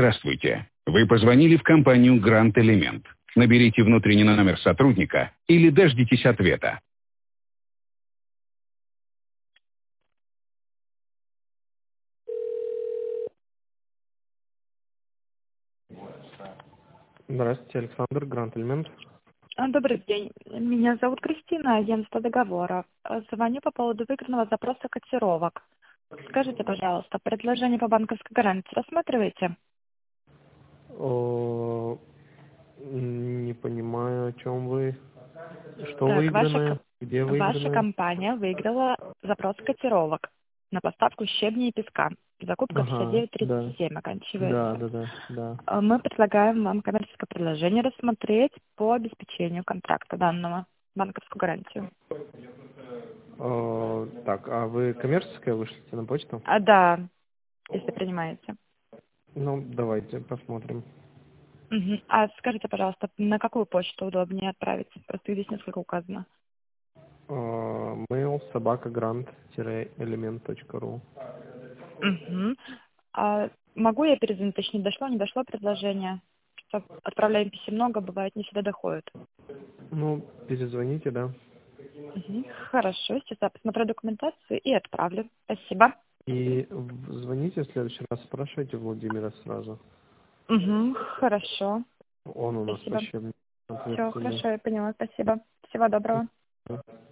Здравствуйте. Вы позвонили в компанию «Грант Элемент». Наберите внутренний номер сотрудника или дождитесь ответа. Здравствуйте, Александр, Грант Элемент. Добрый день. Меня зовут Кристина, агентство договора. Звоню по поводу выигранного запроса котировок. Скажите, пожалуйста, предложение по банковской гарантии рассматриваете? Не понимаю, о чем вы. Что Так, выиграно? Где ваша выиграно? компания выиграла запрос котировок на поставку щебня и песка. Закупка Ага, да. 5937 оканчивается. Да. Мы предлагаем вам коммерческое предложение рассмотреть по обеспечению контракта данного, банковскую гарантию. Так, а вы коммерческое вышлите на почту? Да, если принимаете. Ну, давайте посмотрим. Мгм. А скажите, пожалуйста, на какую почту удобнее отправить? Просто здесь несколько указано. Mail собакагрант-элемент.ру. Мгм. А могу я перезвонить, точнее, дошло, не дошло предложение? Что отправляем писем много, бывает, не всегда доходит. Ну, перезвоните, да. Мгм. Хорошо, сейчас я посмотрю документацию и отправлю. Спасибо. И звоните в следующий раз, спрашивайте Владимира сразу. Угу. Хорошо. Он у нас Спасибо. вообще Все, ответственный. хорошо, я поняла. Спасибо. Всего доброго.